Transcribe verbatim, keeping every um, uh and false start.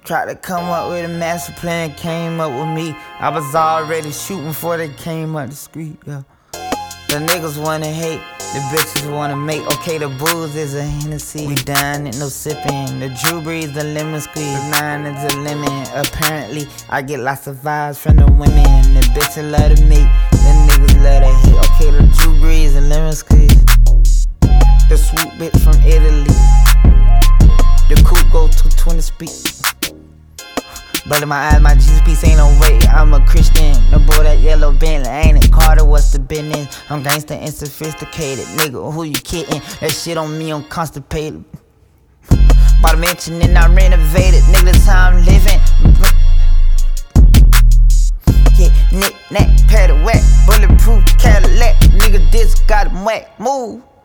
Tried to come up with a master plan, came up with me. I was already shooting before they came up the street, yeah. The niggas wanna hate, the bitches wanna make. Okay, the booze is a Hennessy. We dining, no sipping. The Drew Brees, the lemon squeeze. The nine is a lemon. Apparently, I get lots of vibes from the women. The bitches love to meet, the niggas love to hate. Okay, the Drew Brees, the lemon squeeze. The swoop bitch from Italy. The coupe go two twenty speed. But in my eyes, my Jesus piece ain't no way. I'm a Christian. No boy, that yellow Bentley ain't it? Carter, what's the business? I'm gangsta and sophisticated. Nigga, who you kidding? That shit on me, I'm constipated. Bought a mansion and I renovated. Nigga, that's how I'm living. Yeah, knick-knack, pad whack. Bulletproof Cadillac. Nigga, this got him whack. Move.